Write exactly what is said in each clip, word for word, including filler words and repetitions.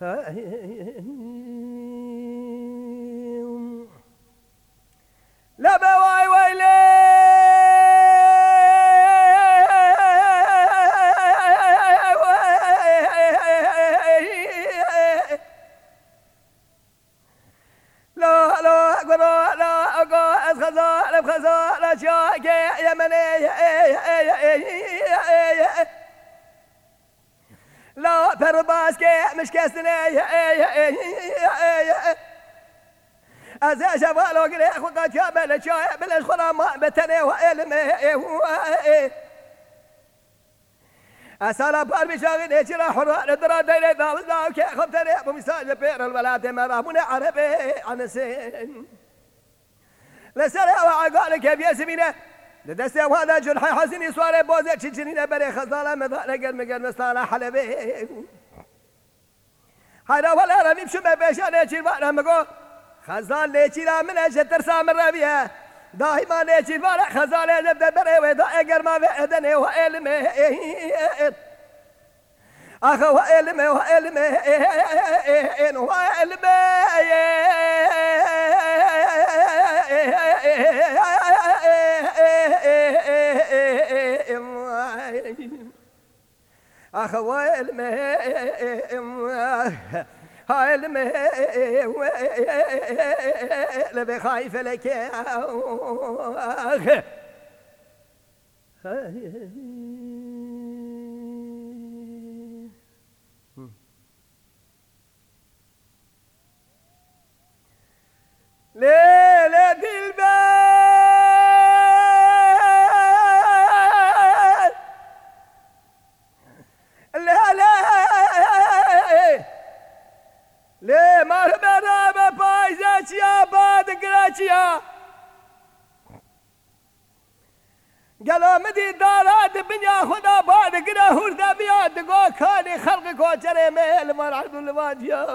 لا بواي ويلي لا لا قرا لا قا خزا خزا لا شاك يا مني لا برباس كي مش كسني أزا شوالو قري خد كامل شاي بلاش خرام بتني وإلمي أسالا بار بشاغل يجرا حرا ندرا ديني داوز داو كي خبتني بمساج بير الولاد مرامون عربي عن سين لسرع وعقال كيف يسمينه لدسته وهذا جرحي حسني سواري بوزي تشجنين بري خزالة مضالة قرم قرم صالة حلبي هذا ولا رميم شمه بيشان يجير وانا مقو خزال ليجيرا من اجل ترسام الربيع دائما ليجير وانا خزال يجب بري ويدا قرما بأدني وإلمي أخو وإلمي وإلمي وإلمي أخوال ما هاي ما لبي خايف لك ليلة البال لا لا ليه مرمرة ببايزة يا باد قراتيا قالوا مدي دارات بنيا خدا باد قرا هردا بياد قو كاني خلق كو جري ميل مرعب الواجيا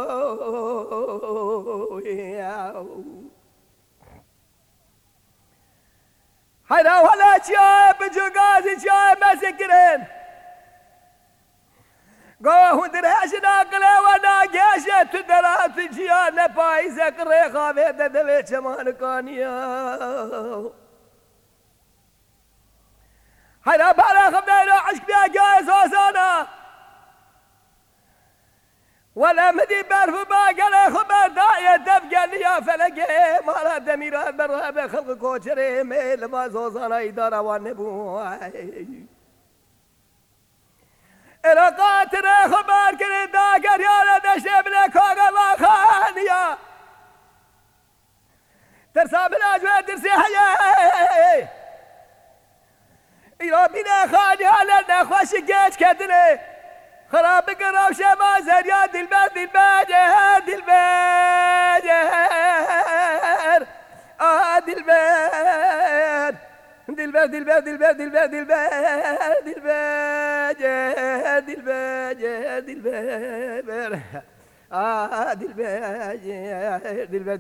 هيدا ولا شيء بجوغازي شيء مسكرين قوه دراشنا قلي وانا جيشة تدرات جيانا بايزة قريقا بيدا دبيت شمان كانيا هيدا بالا خبنا عشق بيا جايز وسانا ولا مدي بارف ما قلي خبر داية دفقا ليا فلقي مالا دميرات برابة خلق كوشري ميل ما زوزانا إدارة وانبوي إرقات خبر كري داكر يا دشت بلك وغلا خانيا ترسى بالأجوى ترسي حياة إيرا بنا خانيا لنا خوش جيش كدني خراب قراو شما زريا دلبر دلبر دلبر آه دلبر دلبر دلبر دلبر دلبر دلبر دلبر دلبر دلبر آه دلبر دلبر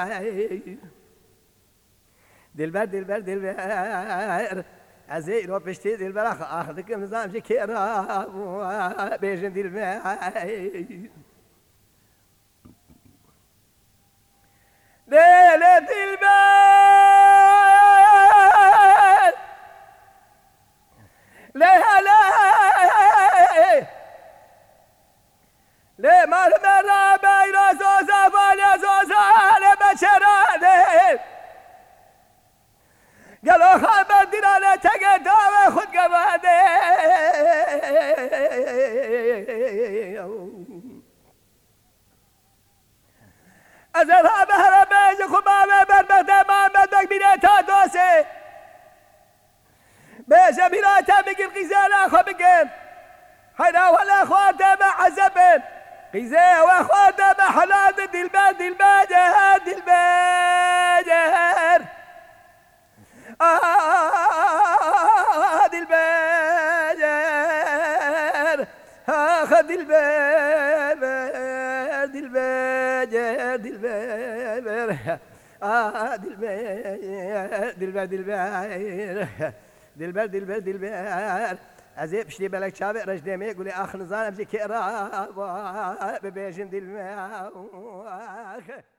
دلبر دلبر دلبر دلبر ازي رو پشتی دلبر آخر کم نظام چه کرا بیشن دلبر دل دلبر لا لا لا مر مر بين زوزا فال زوزا لبشرانه قالوا خبر دينا تقدر خد قباده أزرها بهرا بيج خبابة بربته ما بدك بينتا دوسي بيجا بينتا بيجي غزالة خو بيجن هيدا ولا خواته مع عزبن غزاء وخواته مع حلال دلبا دلبا جهر دلبا جهر آه دلبا جهر آخ دلبا دلبا جهر دلبا آه دلبا دلبا دلبا دلبا دلبا دلبا ازي بشتي بلك شابي رجدي مي يقولي اخ نزان امشي كيرا ببيجن دي الماء